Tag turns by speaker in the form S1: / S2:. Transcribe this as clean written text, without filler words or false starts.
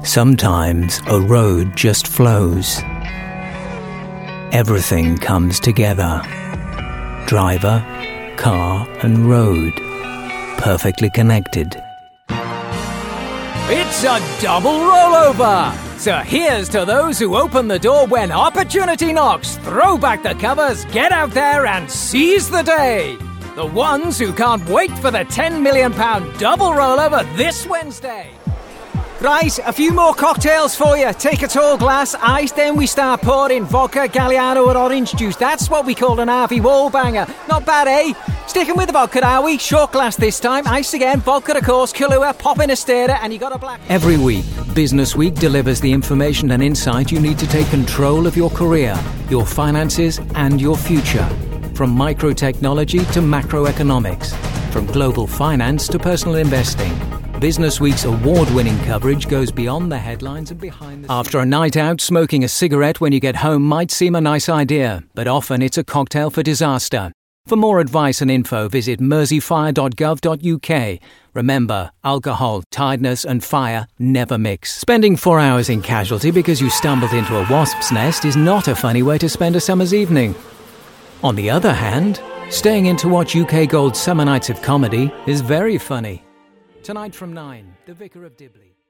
S1: Sometimes a road just flows. Everything comes together. Driver, car and road. Perfectly connected.
S2: It's a double rollover! So here's to those who open the door when opportunity knocks, throw back the covers, get out there and seize the day! The ones who can't wait for the £10 million double rollover this Wednesday. Right, a few more cocktails for you. Take a tall glass, ice, then we start pouring vodka, Galliano or orange juice. That's what we call an Harvey wall banger. Not bad, eh? Sticking with the vodka, are we? Short glass this time, ice again, vodka of course, Kahlua, pop in a stirrer and you got a black...
S1: Every week, Business Week delivers the information and insight you need to take control of your career, your finances and your future. From micro-technology to macroeconomics. From global finance to personal investing. Business Week's award-winning coverage goes beyond the headlines and behind the... After a night out, smoking a cigarette when you get home might seem a nice idea, but often it's a cocktail for disaster. For more advice and info, visit merseyfire.gov.uk. Remember, alcohol, tiredness and fire never mix. Spending 4 hours in casualty because you stumbled into a wasp's nest is not a funny way to spend a summer's evening. On the other hand, staying in to watch UK Gold's Summer Nights of Comedy is very funny. Tonight from 9, The Vicar of Dibley.